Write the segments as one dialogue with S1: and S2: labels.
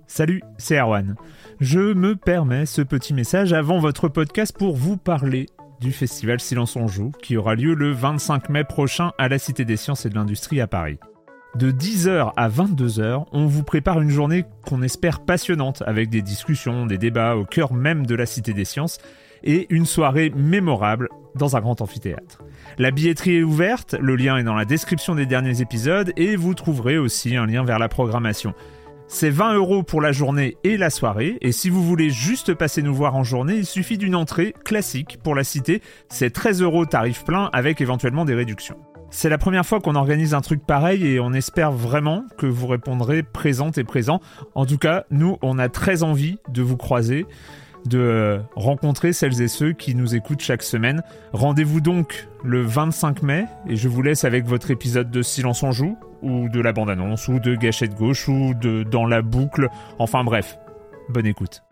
S1: Salut, c'est Erwan. Je me permets ce petit message avant votre podcast pour vous parler du festival Silence on Joue qui aura lieu le 25 mai prochain à la Cité des Sciences et de l'Industrie à Paris. De 10h à 22h, on vous prépare une journée qu'on espère passionnante avec des discussions, des débats au cœur même de la Cité des Sciences et une soirée mémorable dans un grand amphithéâtre. La billetterie est ouverte, le lien est dans la description des derniers épisodes et vous trouverez aussi un lien vers la programmation. C'est 20 € pour la journée et la soirée, et si vous voulez juste passer nous voir en journée, il suffit d'une entrée classique pour la cité, c'est 13 € tarif plein avec éventuellement des réductions. C'est la première fois qu'on organise un truc pareil et on espère vraiment que vous répondrez présentes et présents. En tout cas, nous, on a très envie de vous croiser, de rencontrer celles et ceux qui nous écoutent chaque semaine. Rendez-vous donc le 25 mai et je vous laisse avec votre épisode de Silence on Joue, ou de la bande-annonce, ou de Gâchette Gauche, ou de Dans la boucle, enfin bref, bonne écoute.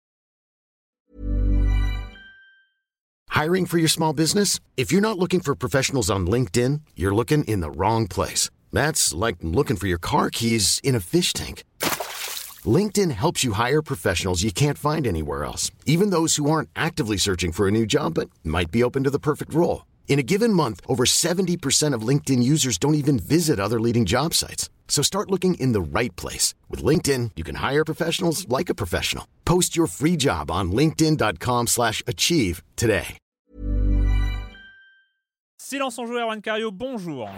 S2: Hiring for your small business? If you're not looking for professionals on LinkedIn, you're looking in the wrong place. That's like looking for your car keys in a fish tank. LinkedIn helps you hire professionals you can't find anywhere else, even those who aren't actively searching for a new job but might be open to the perfect role. In a given month, over 70% of LinkedIn users don't even visit other leading job sites. So start looking in the right place. With LinkedIn, you can hire professionals like a professional. Post your free job on linkedin.com/achieve today.
S1: Silence on Joue, Erwan Cario, bonjour.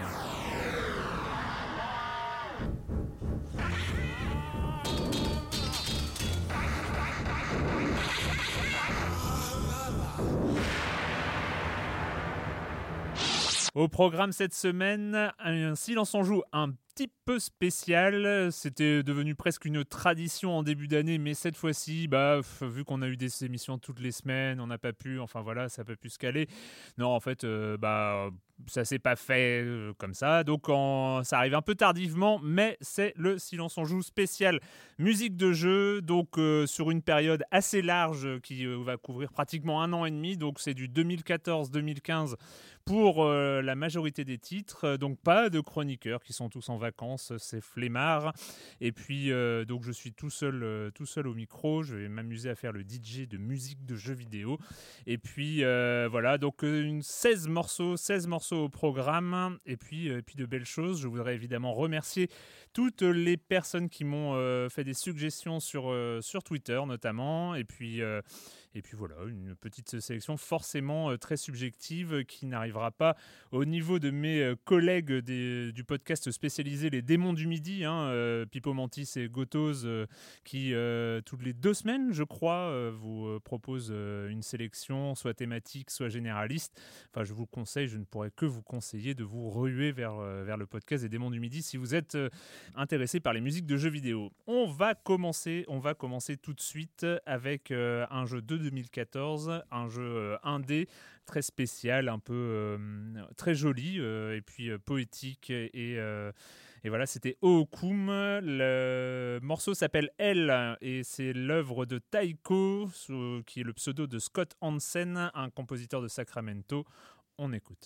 S1: Au programme cette semaine, un Silence on Joue un petit peu spécial. C'était devenu presque une tradition en début d'année, mais cette fois-ci, vu qu'on a eu des émissions toutes les semaines, on n'a pas pu, ça n'a pas pu se caler. Non, en fait, ça s'est pas fait comme ça, donc ça arrive un peu tardivement, mais c'est le Silence on Joue spécial musique de jeu, donc sur une période assez large qui va couvrir pratiquement 1 an et demi, donc c'est du 2014-2015 pour la majorité des titres, donc pas de chroniqueurs qui sont tous en vacances, c'est flemmard. Et puis donc je suis tout seul au micro, je vais m'amuser à faire le DJ de musique de jeux vidéo. Et puis voilà, donc 16 morceaux au programme, et puis de belles choses. Je voudrais évidemment remercier toutes les personnes qui m'ont fait des suggestions sur Twitter notamment, et puis voilà, une petite sélection forcément très subjective qui n'arrivera pas au niveau de mes collègues du podcast spécialisé Les Démons du Midi, Pipo Mantis et Gotos, qui toutes les 2 semaines, je crois, vous proposent une sélection soit thématique, soit généraliste. Enfin, je vous conseille, je ne pourrais que vous conseiller de vous ruer vers le podcast des Démons du Midi si vous êtes intéressé par les musiques de jeux vidéo. On va commencer tout de suite avec un jeu de 2014, un jeu indé très spécial, un peu très joli et puis poétique et voilà, c'était Ookum. Le morceau s'appelle Elle et c'est l'œuvre de Taiko, qui est le pseudo de Scott Hansen, un compositeur de Sacramento. On écoute.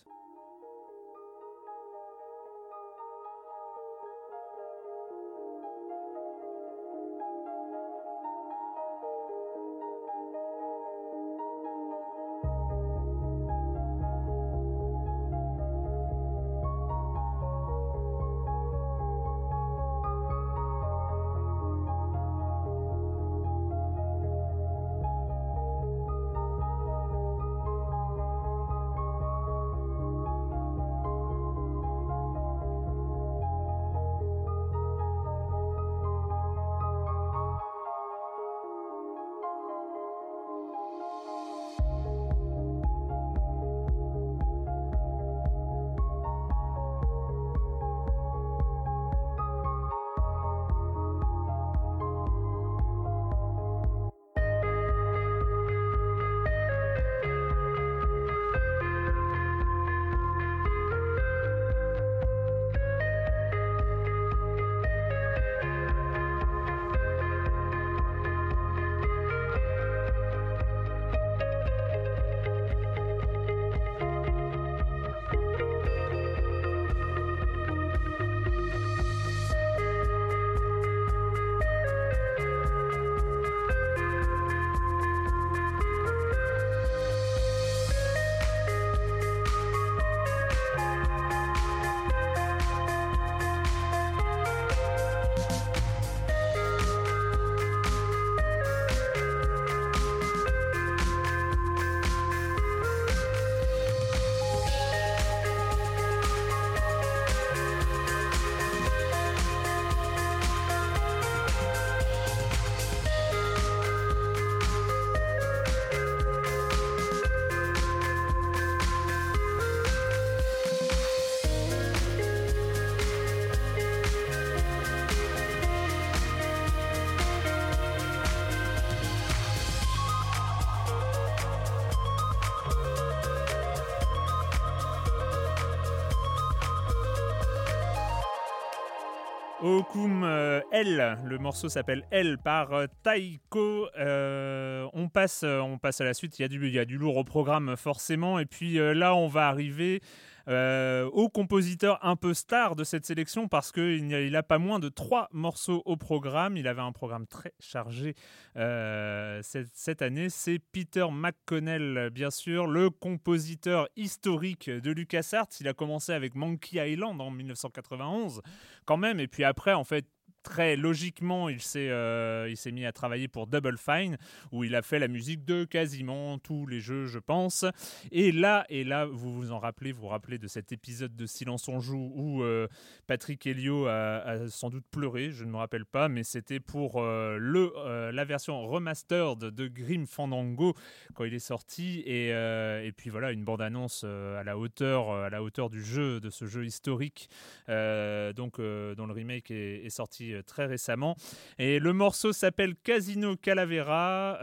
S1: Okum Elle, le morceau s'appelle Elle par Taiko. On passe à la suite, il y a du lourd au programme forcément, et puis là on va arriver au compositeur un peu star de cette sélection parce qu'il a pas moins de 3 morceaux au programme. Il avait un programme très chargé cette année. C'est Peter McConnell, bien sûr, le compositeur historique de LucasArts. Il a commencé avec Monkey Island en 1991 quand même, et puis après en fait très logiquement, il s'est mis à travailler pour Double Fine, où il a fait la musique de quasiment tous les jeux, je pense. Et là, vous vous rappelez de cet épisode de Silence on joue où Patrick Helio a sans doute pleuré, je ne me rappelle pas, mais c'était pour la version remastered de Grim Fandango quand il est sorti. Et puis voilà, une bande-annonce à la hauteur du jeu, de ce jeu historique, dont le remake est sorti très récemment. Et le morceau s'appelle Casino Calavera,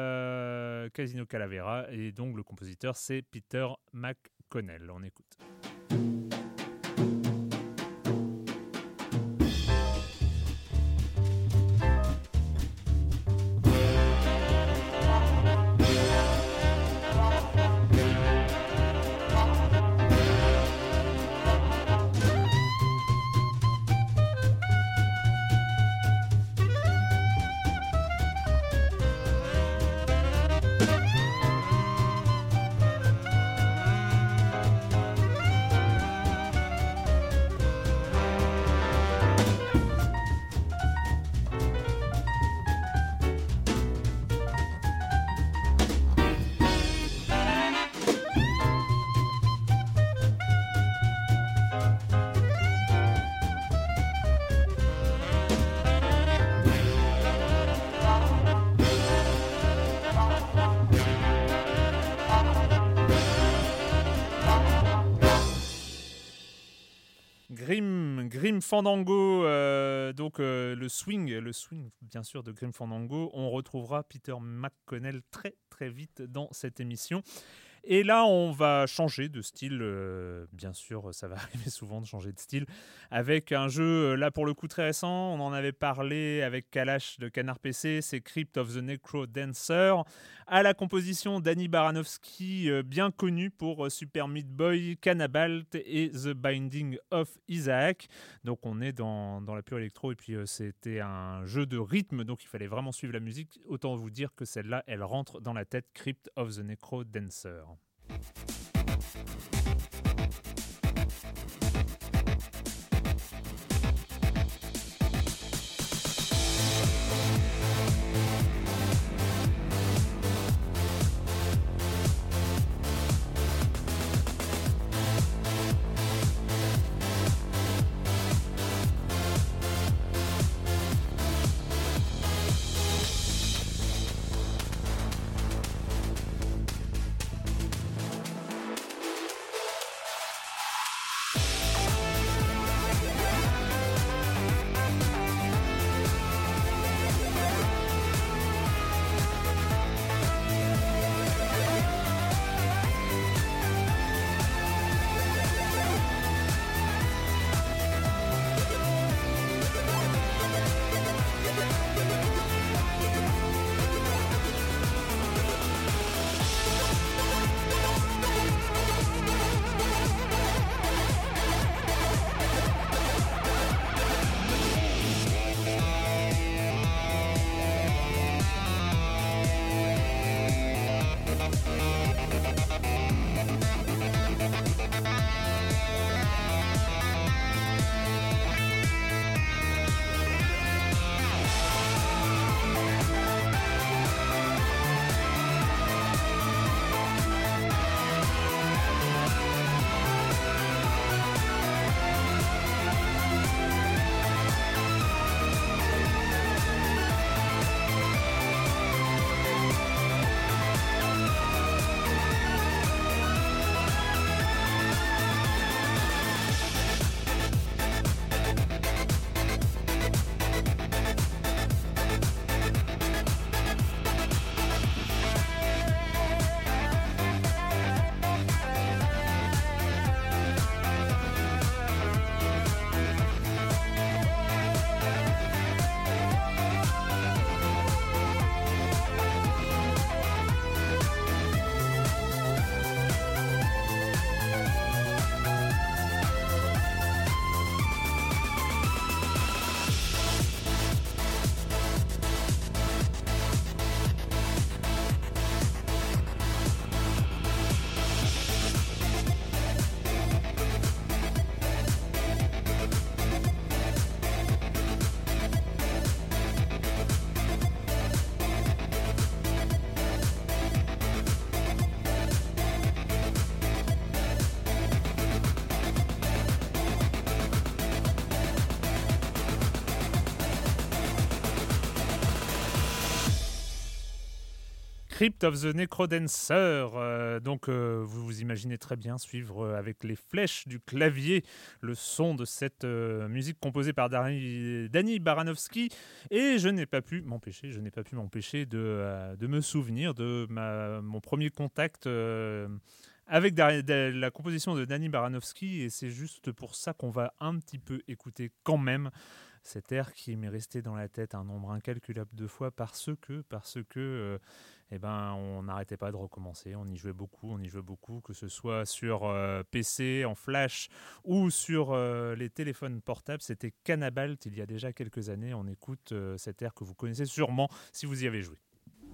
S1: et donc le compositeur c'est Peter McConnell. On écoute. Grim Fandango, le swing bien sûr de Grim Fandango. On retrouvera Peter McConnell très très vite dans cette émission. Et là, on va changer de style, bien sûr, ça va arriver souvent de changer de style, avec un jeu, là pour le coup très récent, on en avait parlé avec Kalash de Canard PC, c'est Crypt of the Necrodancer, à la composition Danny Baranovsky, bien connu pour Super Meat Boy, Cannabalt et The Binding of Isaac. Donc on est dans la pure électro, et puis c'était un jeu de rythme, donc il fallait vraiment suivre la musique. Autant vous dire que celle-là, elle rentre dans la tête, Crypt of the Necrodancer. Crypt of the Necrodancer. Vous vous imaginez très bien suivre avec les flèches du clavier le son de cette musique composée par Danny Baranovsky. Et je n'ai pas pu m'empêcher de me souvenir de mon premier contact avec la composition de Danny Baranovsky. Et c'est juste pour ça qu'on va un petit peu écouter quand même cet air qui m'est resté dans la tête un nombre incalculable de fois parce que on n'arrêtait pas de recommencer, on y jouait beaucoup, que ce soit sur PC, en flash ou sur les téléphones portables. C'était Cannabalt il y a déjà quelques années. On écoute cet air que vous connaissez sûrement si vous y avez joué.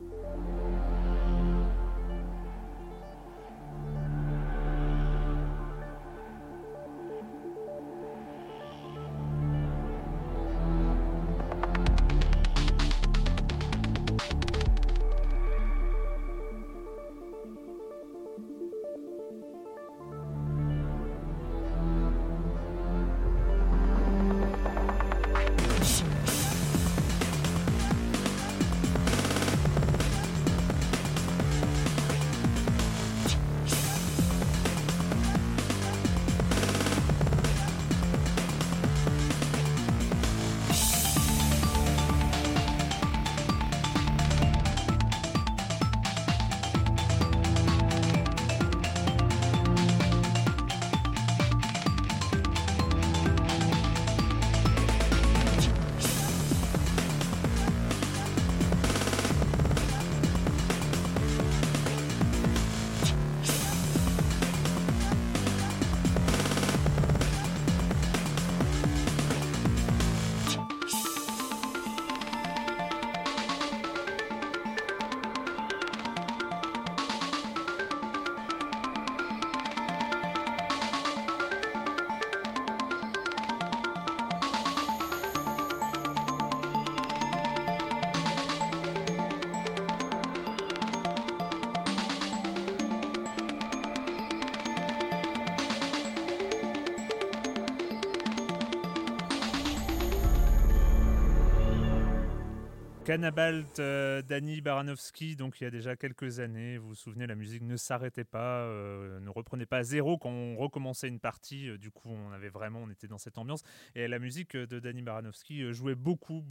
S1: Cannabalt, Danny Baranovsky, donc il y a déjà quelques années, vous vous souvenez, la musique ne s'arrêtait pas, ne reprenait pas à zéro quand on recommençait une partie, du coup on était dans cette ambiance, et la musique de Danny Baranovsky jouait beaucoup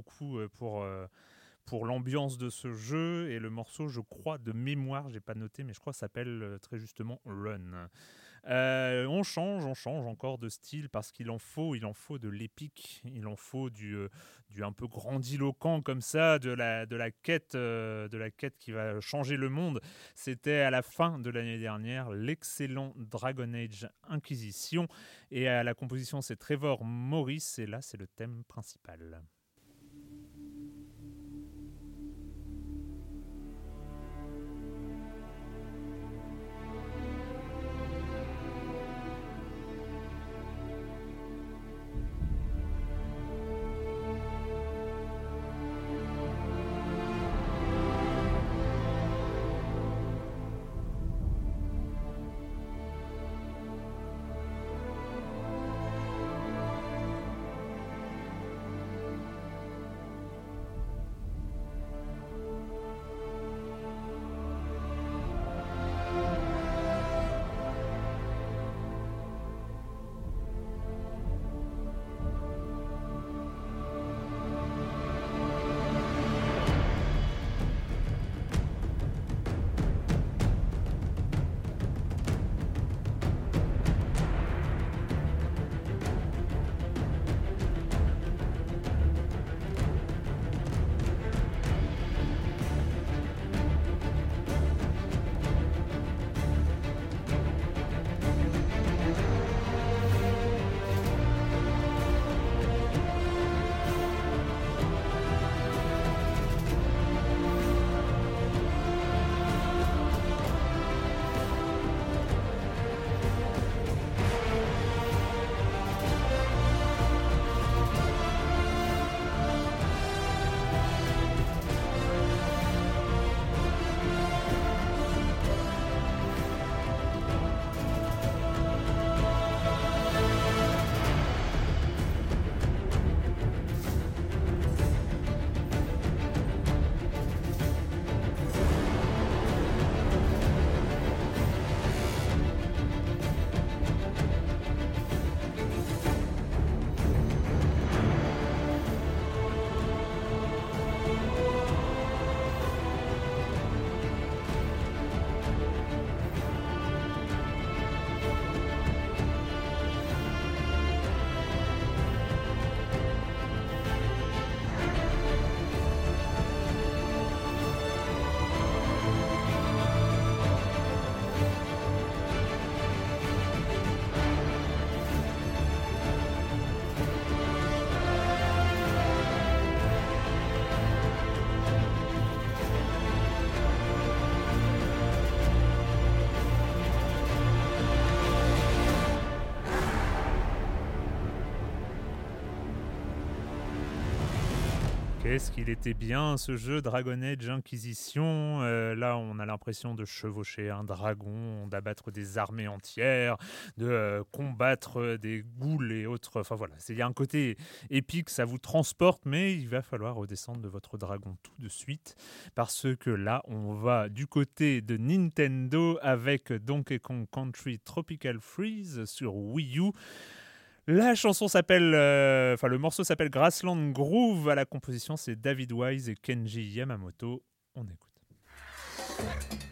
S1: pour l'ambiance de ce jeu, et le morceau, je crois, de mémoire, j'ai pas noté, mais je crois s'appelle très justement Run. On change encore de style parce qu'il en faut de l'épique, il en faut du un peu grandiloquent comme ça, de la quête qui va changer le monde. C'était à la fin de l'année dernière l'excellent Dragon Age Inquisition, et à la composition c'est Trevor Morris, et là c'est le thème principal. Qu'est-ce qu'il était bien ce jeu Dragon Age Inquisition. Là, on a l'impression de chevaucher un dragon, d'abattre des armées entières, de combattre des ghouls et autres. Enfin voilà, il y a un côté épique, ça vous transporte, mais il va falloir redescendre de votre dragon tout de suite parce que là, on va du côté de Nintendo avec Donkey Kong Country Tropical Freeze sur Wii U. La chanson s'appelle, le morceau s'appelle Grassland Groove. À la composition, c'est David Wise et Kenji Yamamoto. On écoute.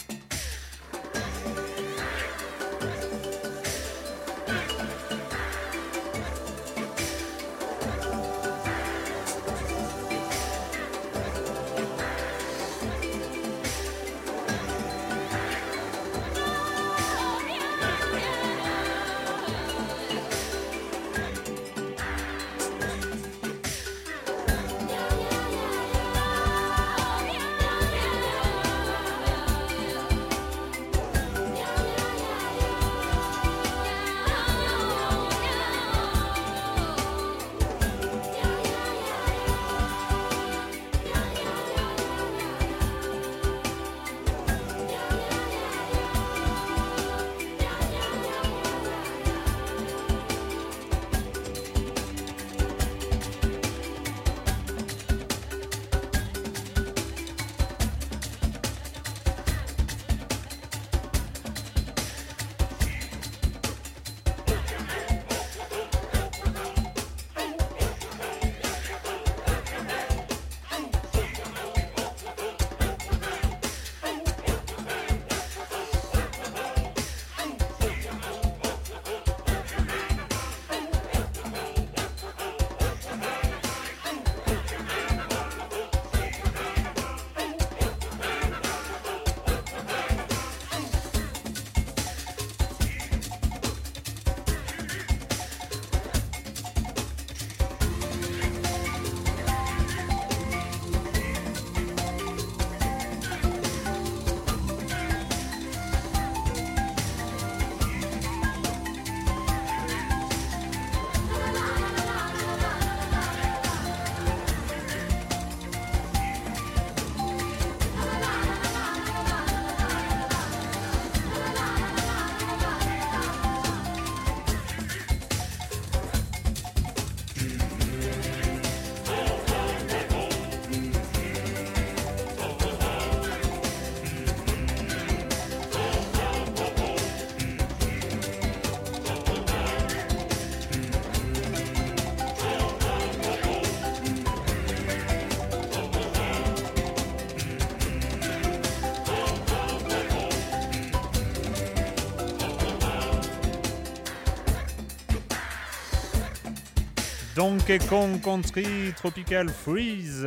S1: Donkey Kong Country Tropical Freeze,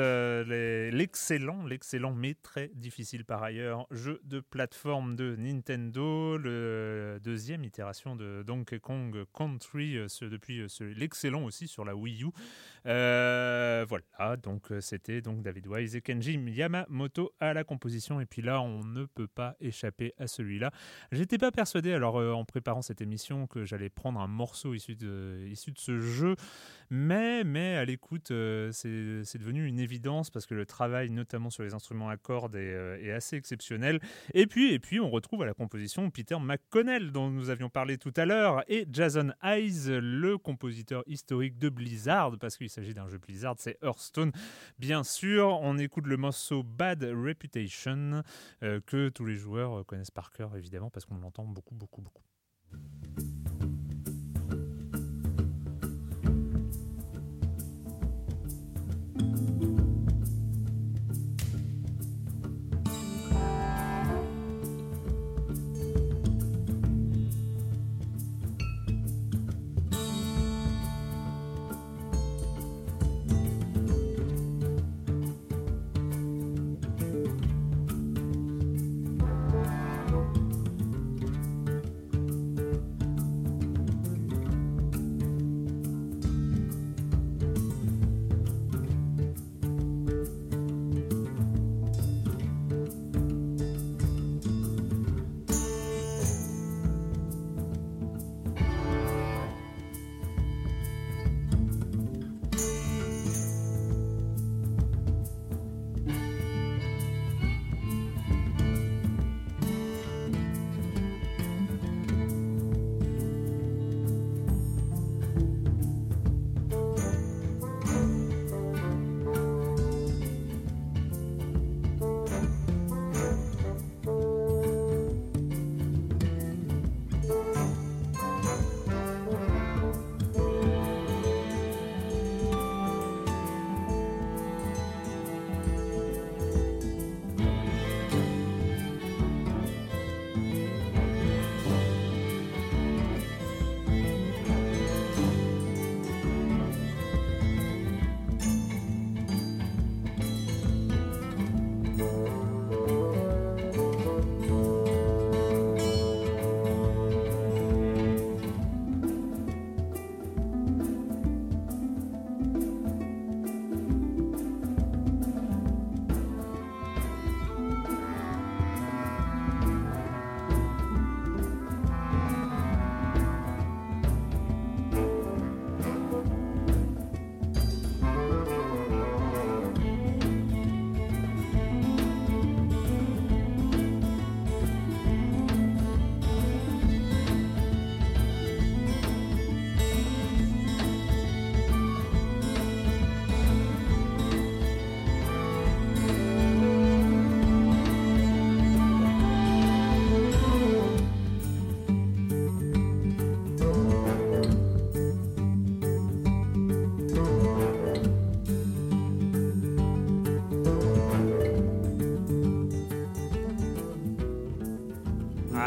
S1: l'excellent mais très difficile par ailleurs jeu de plateforme de Nintendo, le deuxième itération de Donkey Kong Country depuis l'excellent aussi sur la Wii U. Voilà, donc c'était donc David Wise et Kenji Yamamoto à la composition, et puis là on ne peut pas échapper à celui-là. J'étais pas persuadé alors en préparant cette émission que j'allais prendre un morceau issu de ce jeu, mais à l'écoute c'est devenu une évidence parce que le travail notamment sur les instruments à cordes est assez exceptionnel, et puis on retrouve à la composition Peter McConnell dont nous avions parlé tout à l'heure et Jason Hayes, le compositeur historique de Blizzard, parce qu'il s'agit d'un jeu Blizzard, c'est Hearthstone bien sûr. On écoute le morceau Bad Reputation que tous les joueurs connaissent par cœur évidemment parce qu'on l'entend beaucoup.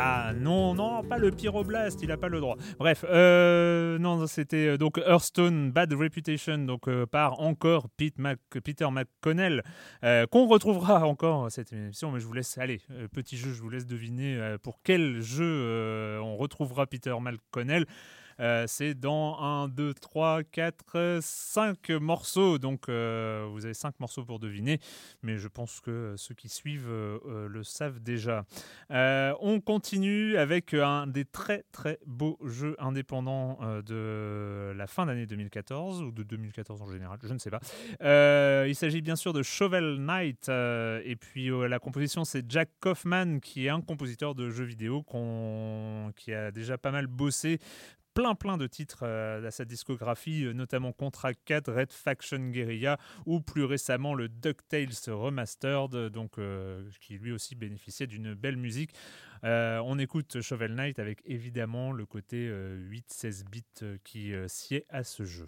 S1: Ah non, pas le Pyroblast, il a pas le droit. Bref, non, c'était donc Hearthstone Bad Reputation, donc par encore Peter McConnell, qu'on retrouvera encore cette émission, mais je vous laisse, allez, petit jeu, je vous laisse deviner pour quel jeu on retrouvera Peter McConnell. C'est dans 1, 2, 3, 4, 5 morceaux. Donc, vous avez 5 morceaux pour deviner. Mais je pense que ceux qui suivent le savent déjà. On continue avec un des très très beaux jeux indépendants de la fin d'année 2014 ou de 2014 en général, je ne sais pas. Il s'agit bien sûr de Shovel Knight. Et puis la composition, c'est Jack Kaufman, qui est un compositeur de jeux vidéo qui a déjà pas mal bossé plein de titres à sa discographie, notamment Contra 4, Red Faction Guerrilla ou plus récemment le DuckTales Remastered, donc, qui lui aussi bénéficiait d'une belle musique. On écoute Shovel Knight avec évidemment le côté 8-16 bits qui sied à ce jeu.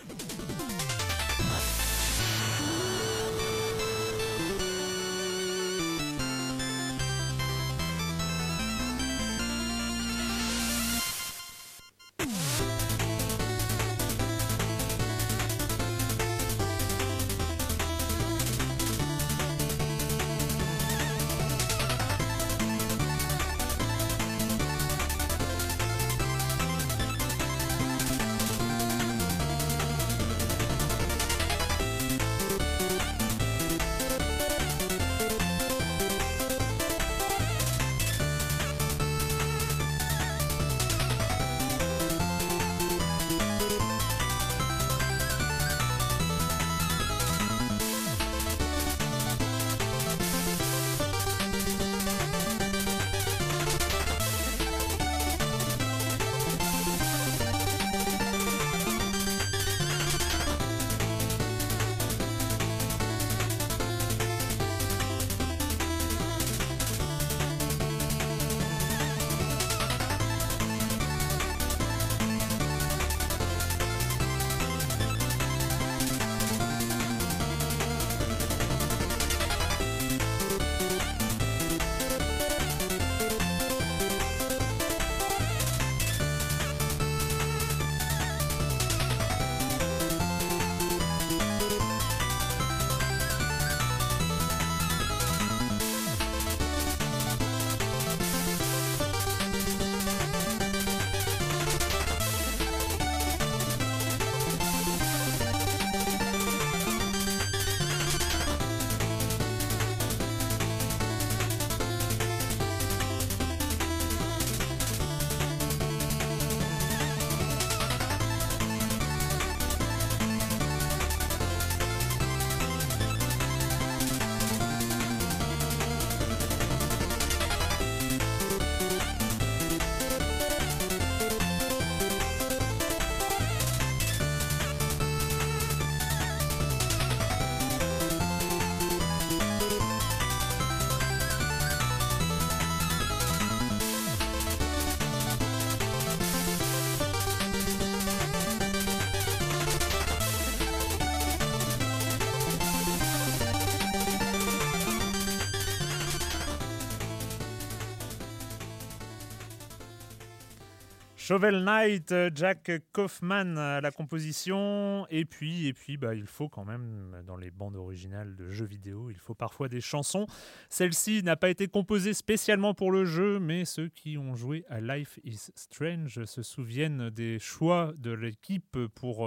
S1: Shovel Knight, Jack Kaufman à la composition, et puis il faut quand même, dans les bandes originales de jeux vidéo, il faut parfois des chansons. Celle-ci n'a pas été composée spécialement pour le jeu, mais ceux qui ont joué à Life is Strange se souviennent des choix de l'équipe pour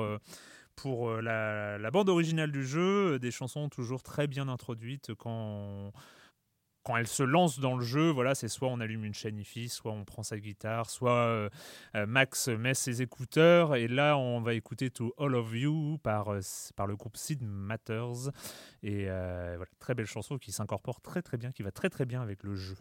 S1: la bande originale du jeu, des chansons toujours très bien introduites quand elle se lance dans le jeu. Voilà, c'est soit on allume une chaîne hi-fi, soit on prend sa guitare, soit Max met ses écouteurs, et là on va écouter To All of You par le groupe Sid Matters, et voilà, très belle chanson qui s'incorpore très très bien, qui va très très bien avec le jeu.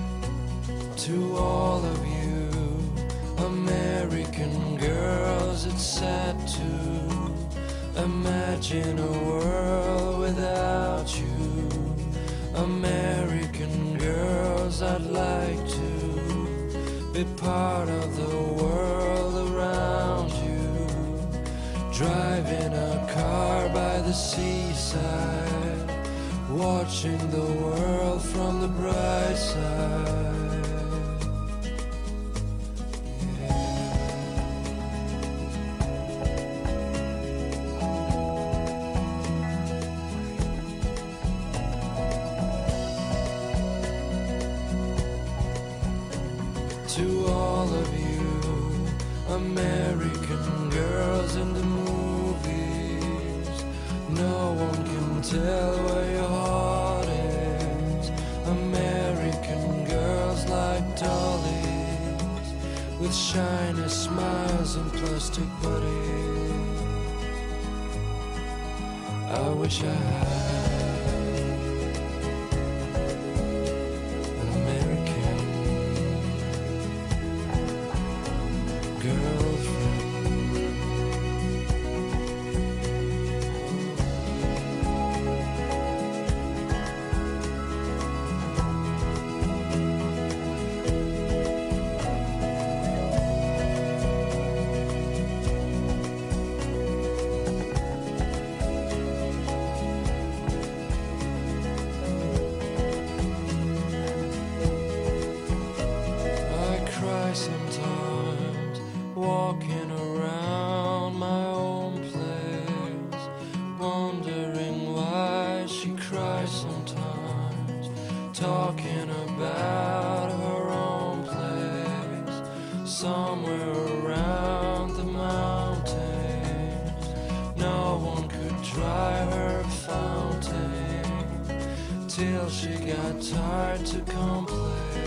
S3: To all of you American girls, it's it's sad to imagine a world without you. American girls, I'd like to be part of the world around you. Driving a car by the seaside, watching the world from the bright side. To all of you American girls in the movies, no one can tell where your heart is. American girls like dollies, with shiny smiles and plastic bodies. I wish I had an American girlfriend. I cry sometimes, walking around my own place, wondering why she cries sometimes, talking about her own place, somewhere around the mountains. No one could dry her fountain till she got tired to complain.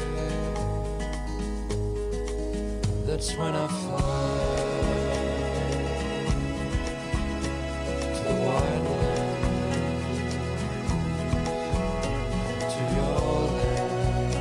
S3: That's when I fly to the wild land, to your land.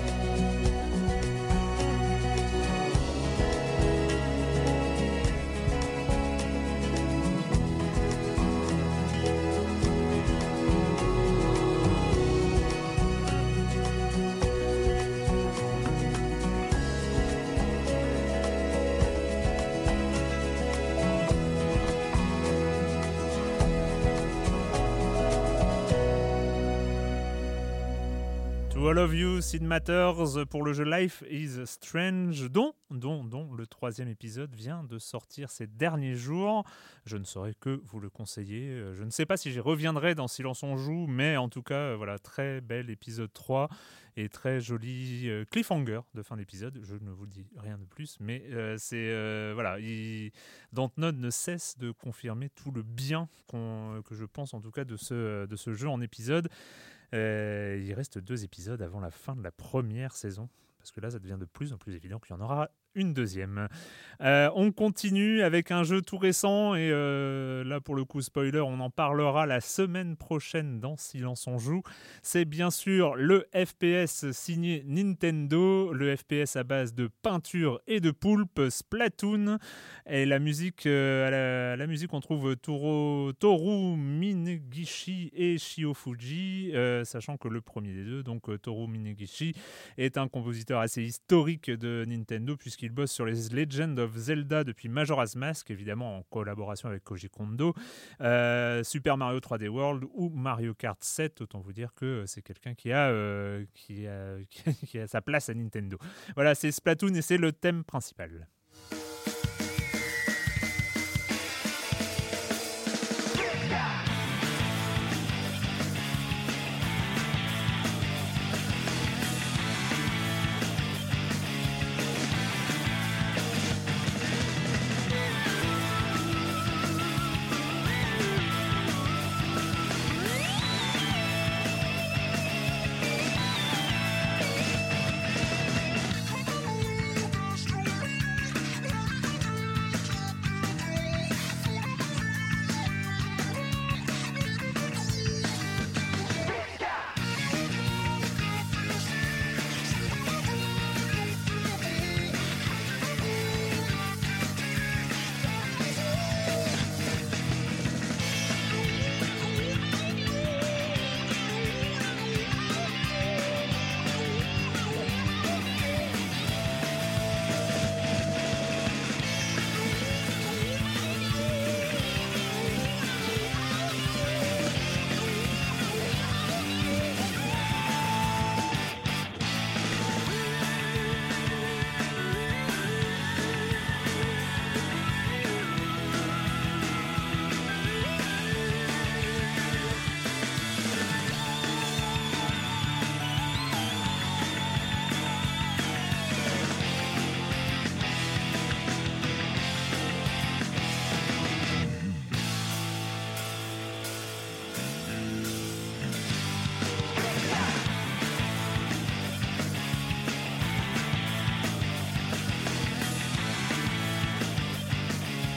S1: To All of You, Sid Matters pour le jeu Life is Strange, dont le 3e épisode vient de sortir ces derniers jours. Je ne saurais que vous le conseiller. Je ne sais pas si j'y reviendrai dans Silence on joue, mais en tout cas, voilà, très bel épisode 3 et très joli cliffhanger de fin d'épisode. Je ne vous dis rien de plus, mais voilà, Dontnod ne cesse de confirmer tout le bien que je pense en tout cas de ce jeu en épisode. Il reste 2 épisodes avant la fin de la première saison, parce que là, ça devient de plus en plus évident qu'il y en aura une deuxième. On continue avec un jeu tout récent, et là, pour le coup, spoiler, on en parlera la semaine prochaine dans Silence on joue. C'est bien sûr le FPS signé Nintendo, le FPS à base de peinture et de poulpe, Splatoon. Et la musique, la musique, on trouve Toru Minegishi et Shio Fuji, sachant que le premier des deux, donc Toru Minegishi, est un compositeur assez historique de Nintendo, puisqu'il bosse sur les Legend of Zelda depuis Majora's Mask, évidemment en collaboration avec Koji Kondo, Super Mario 3D World ou Mario Kart 7. Autant vous dire que c'est quelqu'un qui a sa place à Nintendo. Voilà, c'est Splatoon et c'est le thème principal.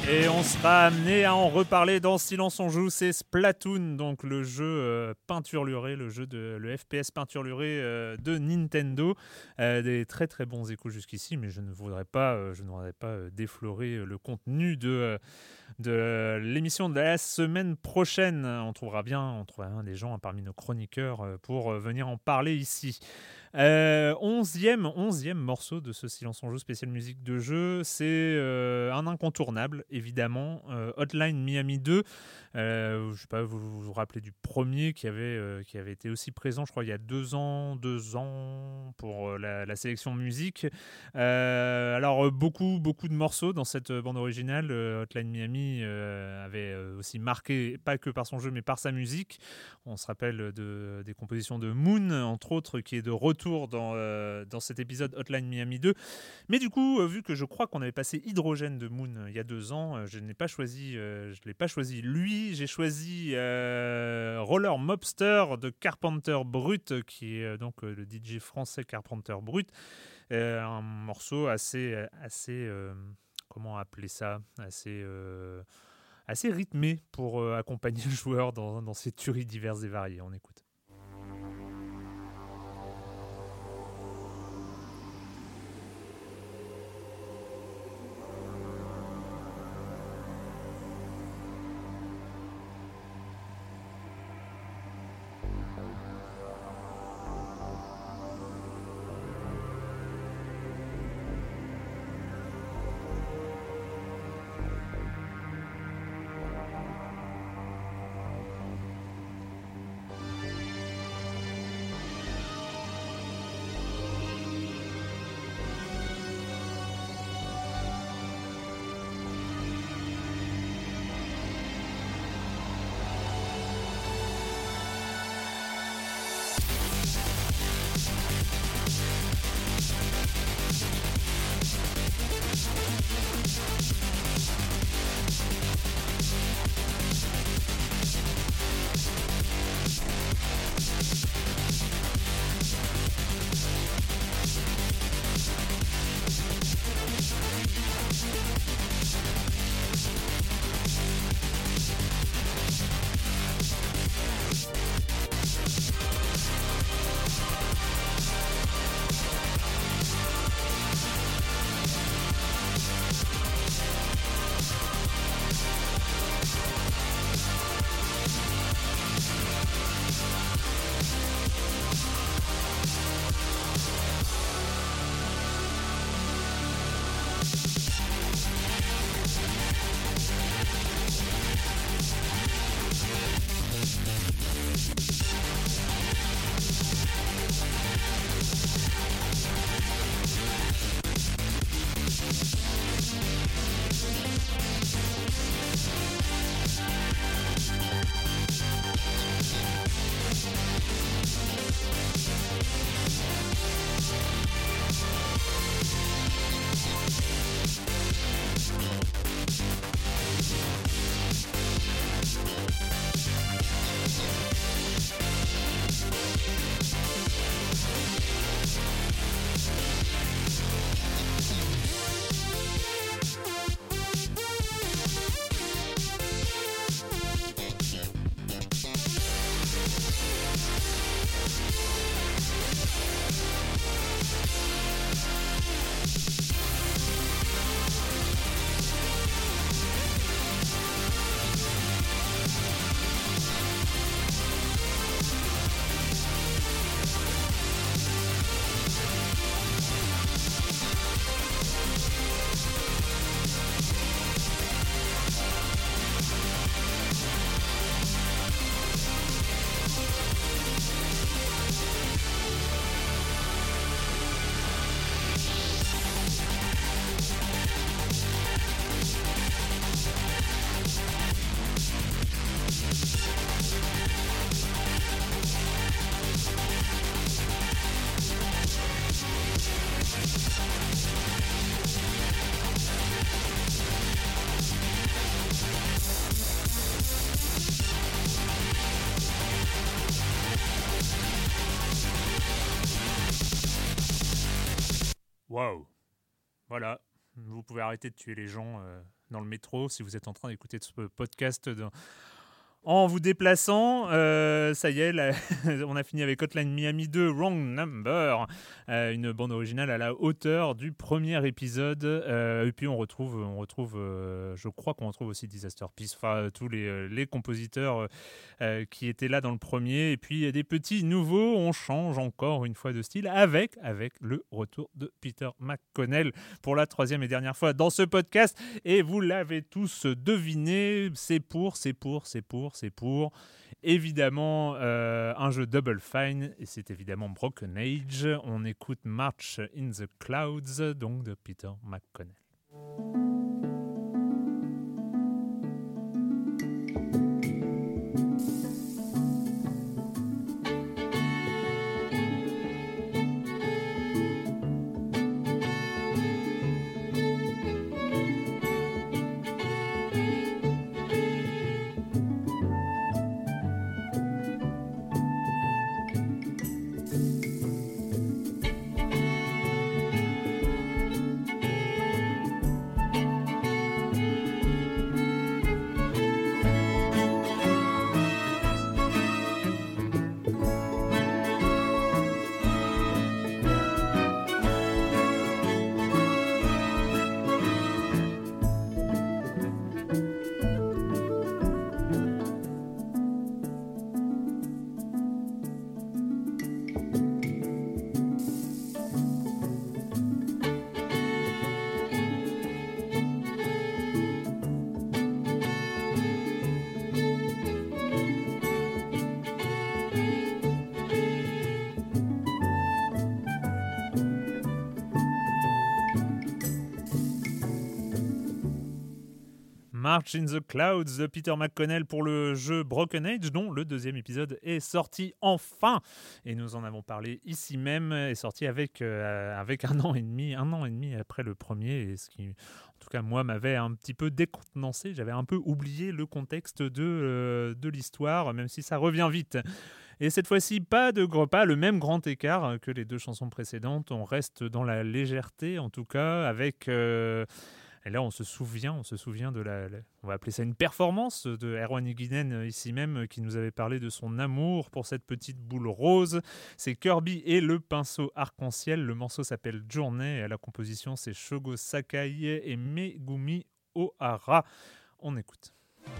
S1: Et on sera amené à en reparler dans Silence on joue, c'est Splatoon, donc le jeu peinturluré, le FPS peinturluré de Nintendo. Des très très bons échos jusqu'ici, mais je ne voudrais pas déflorer le contenu de l'émission de la semaine prochaine. On trouvera bien des gens parmi nos chroniqueurs pour venir en parler ici. 11e morceau de ce Silence on joue spécial musique de jeu, c'est un incontournable évidemment, Hotline Miami 2. Je sais pas, vous vous rappelez du premier qui avait été aussi présent, je crois il y a 2 ans pour la sélection musique. Alors beaucoup de morceaux dans cette bande originale. Hotline Miami avait aussi marqué, pas que par son jeu mais par sa musique. On se rappelle des compositions de Moon entre autres, qui est de retour dans cet épisode Hotline Miami 2. Mais du coup, vu que je crois qu'on avait passé Hydrogène de Moon il y a 2 ans, je ne l'ai pas choisi lui, j'ai choisi Roller Mobster de Carpenter Brut, qui est donc le DJ français Carpenter Brut. Un morceau assez comment appeler ça, assez rythmé pour accompagner le joueur dans ses tueries diverses et variées. On écoute. Waouh. Voilà. Vous pouvez arrêter de tuer les gens dans le métro si vous êtes en train d'écouter ce podcast en vous déplaçant. Ça y est, on a fini avec Hotline Miami 2, Wrong Number, une bande originale à la hauteur du premier épisode. Et puis on retrouve je crois qu'on retrouve aussi Disaster Peace, enfin tous les compositeurs qui étaient là dans le premier. Et puis il y a des petits nouveaux. On change encore une fois de style avec le retour de Peter McConnell pour la troisième et dernière fois dans ce podcast. Et vous l'avez tous deviné, c'est pour évidemment un jeu Double Fine, et c'est évidemment Broken Age. On écoute March in the Clouds, donc de Peter McConnell. March in the Clouds de Peter McConnell pour le jeu Broken Age, dont le deuxième épisode est sorti enfin. Et nous en avons parlé ici même, est sorti avec un an et demi après le premier, et ce qui, en tout cas, moi, m'avait un petit peu décontenancé. J'avais un peu oublié le contexte de l'histoire, même si ça revient vite. Et cette fois-ci, pas le même grand écart que les deux chansons précédentes. On reste dans la légèreté, en tout cas, avec... Et là, on se souvient on va appeler ça une performance de Erwan Higuinen, ici même, qui nous avait parlé de son amour pour cette petite boule rose. C'est Kirby et le pinceau arc-en-ciel. Le morceau s'appelle Journée, et à la composition, c'est Shogo Sakai et Megumi Ohara. On écoute.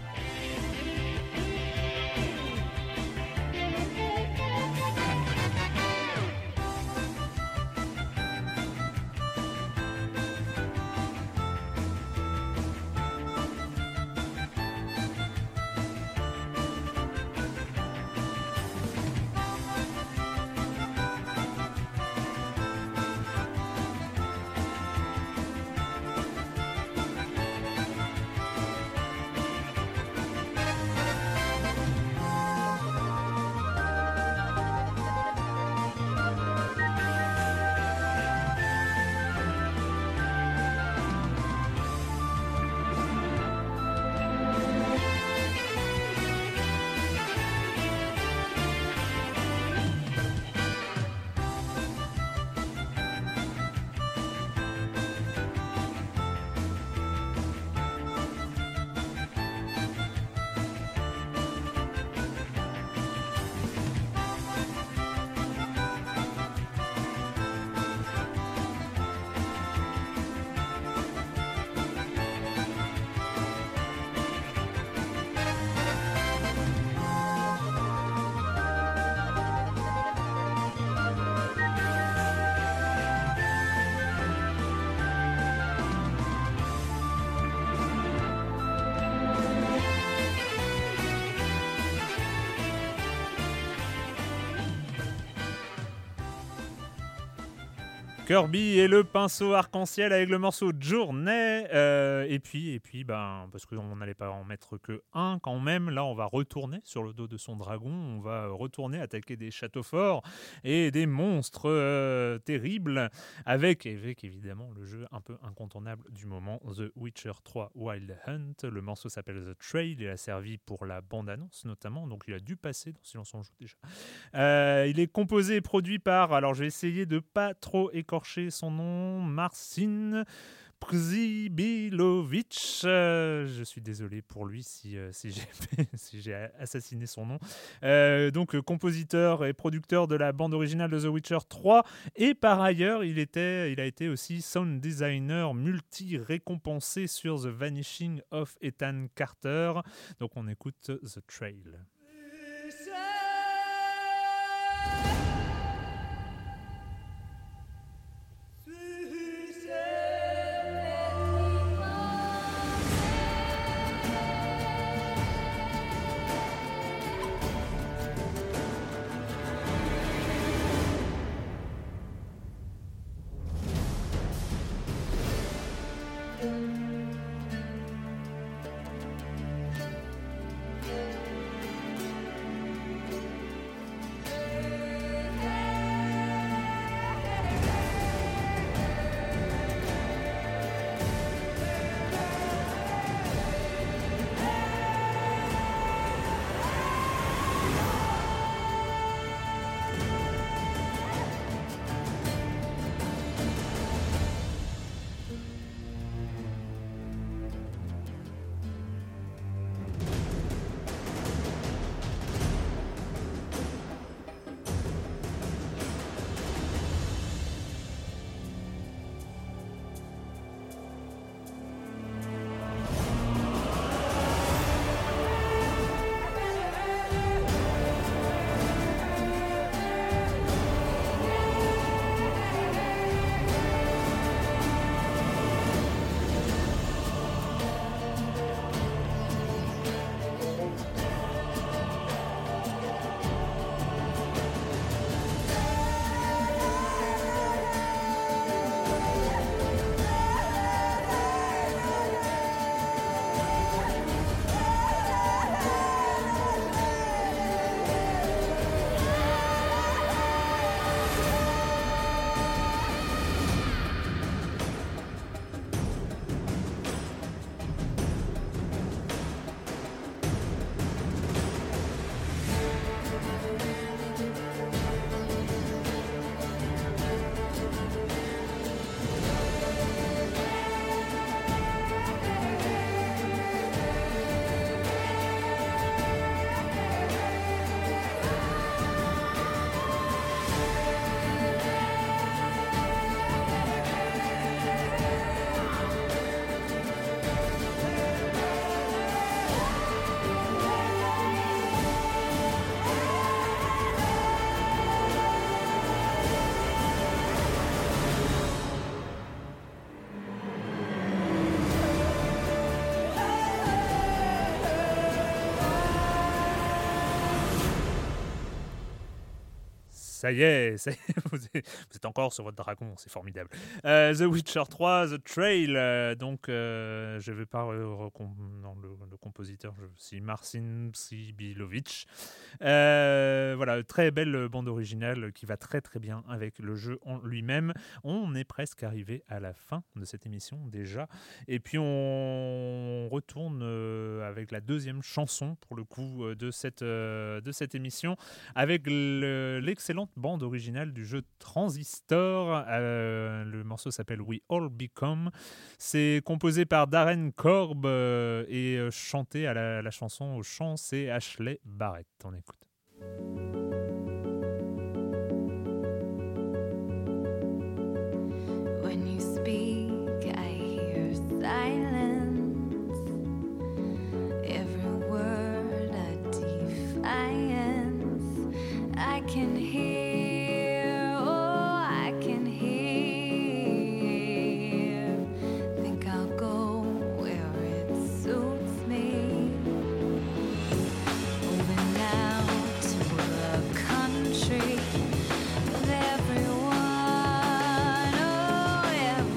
S1: Kirby et le pinceau arc-en-ciel avec le morceau Journée. Et puis, parce qu'on n'allait pas en mettre que un quand même, là on va retourner sur le dos de son dragon, on va retourner attaquer des châteaux forts et des monstres terribles avec évidemment le jeu un peu incontournable du moment, The Witcher 3 Wild Hunt. Le morceau s'appelle The Trail, il a servi pour la bande-annonce notamment, donc il a dû passer dans Silence on joue déjà. Il est composé et produit par, alors je vais essayer de pas trop écorcher son nom, Marcin Przybylovich. Je suis désolé pour lui si j'ai assassiné son nom. Donc compositeur et producteur de la bande originale de The Witcher 3 et par ailleurs il a été aussi sound designer multi-récompensé sur The Vanishing of Ethan Carter. Donc on écoute The Trail. Ça y est, vous êtes encore sur votre dragon, c'est formidable. The Witcher 3, The Trail, donc je vais pas le compositeur, c'est Marcin Przybylovich. Voilà, très belle bande originale qui va très très bien avec le jeu en lui-même. On est presque arrivé à la fin de cette émission déjà, et puis on retourne avec la deuxième chanson pour le coup de cette émission, avec l'excellente bande originale du jeu Transistor. Le morceau s'appelle We All Become. C'est composé par Darren Korb et chanté à la chanson au chant, c'est Ashley Barrett. On écoute.
S4: When you speak, I hear silence. Every word a defiance. I can hear, oh, I can hear. Think I'll go where it suits me. Moving now to a country with everyone, oh, everyone.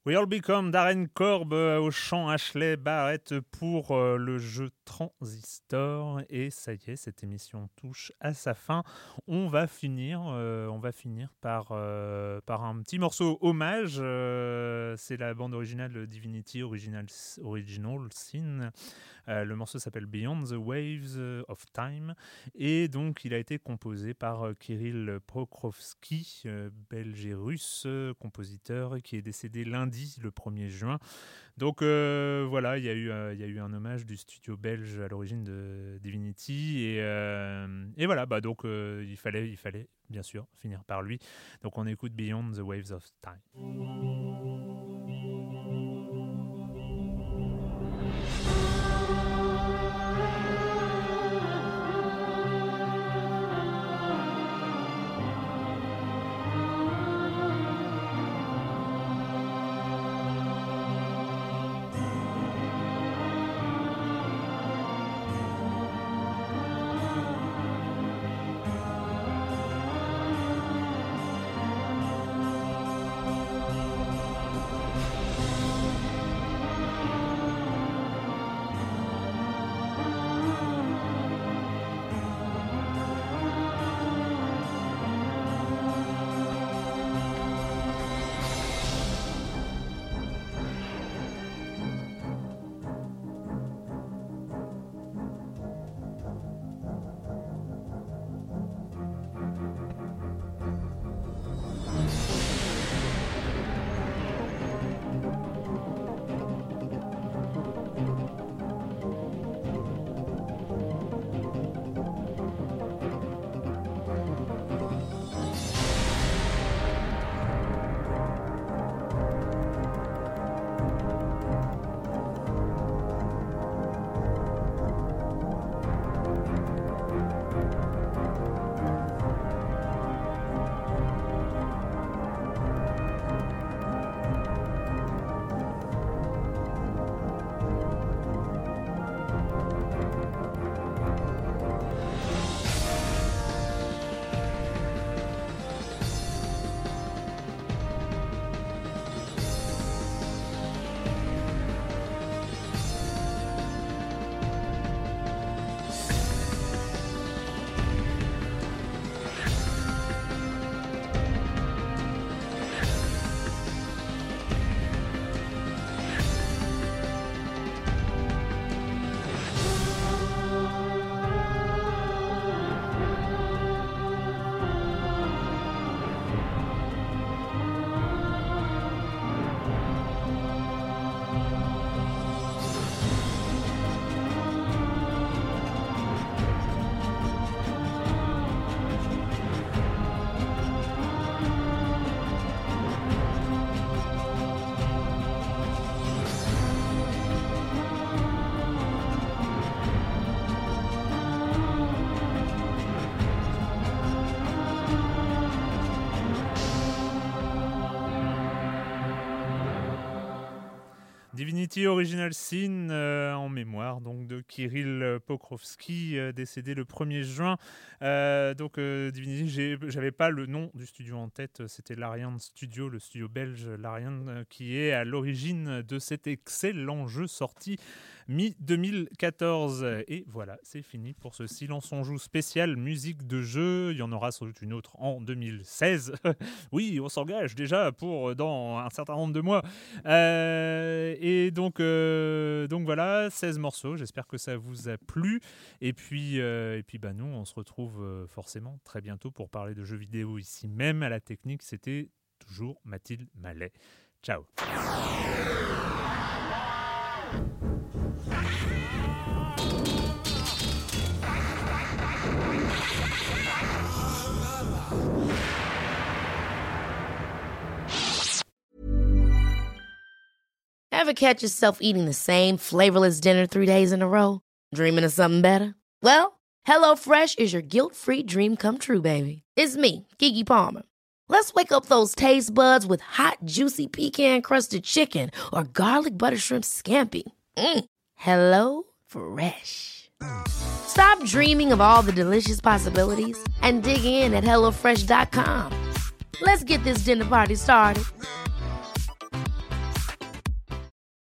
S1: We'll Become Darren Korb au chant, Ashley Barrett pour le jeu Transistor. Et ça y est, cette émission touche à sa fin. On va finir par un petit morceau hommage. C'est la bande originale de Divinity Original Sin. Le morceau s'appelle Beyond the Waves of Time et donc il a été composé par Kirill Prokofsky, belge et russe, compositeur qui est décédé lundi le 1er juin. Donc voilà, il y a eu un hommage du studio belge à l'origine de Divinity et voilà, donc il fallait bien sûr finir par lui. Donc on écoute Beyond the Waves of Time. Divinity Original Sin en mémoire donc de Kirill Prokofsky, décédé le 1er juin. Divinity, j'avais pas le nom du studio en tête, c'était l'Ariane Studio, le studio belge l'Ariane, qui est à l'origine de cet excellent jeu sorti mi-2014. Et voilà, c'est fini pour ce Silence on joue spécial musique de jeu. Il y en aura sans doute une autre en 2016. Oui, on s'engage déjà pour dans un certain nombre de mois. Et donc voilà, 16 morceaux. J'espère que ça vous a plu. Et puis nous, on se retrouve forcément très bientôt pour parler de jeux vidéo ici même à la technique. C'était toujours Mathilde Mallet. Ciao.
S5: Ever catch yourself eating the same flavorless dinner 3 days in a row? Dreaming of something better? Well, HelloFresh is your guilt-free dream come true, baby. It's me, Keke Palmer. Let's wake up those taste buds with hot, juicy pecan-crusted chicken or garlic butter shrimp scampi. Hello Fresh. Stop dreaming of all the delicious possibilities and dig in at HelloFresh.com. Let's get this dinner party started.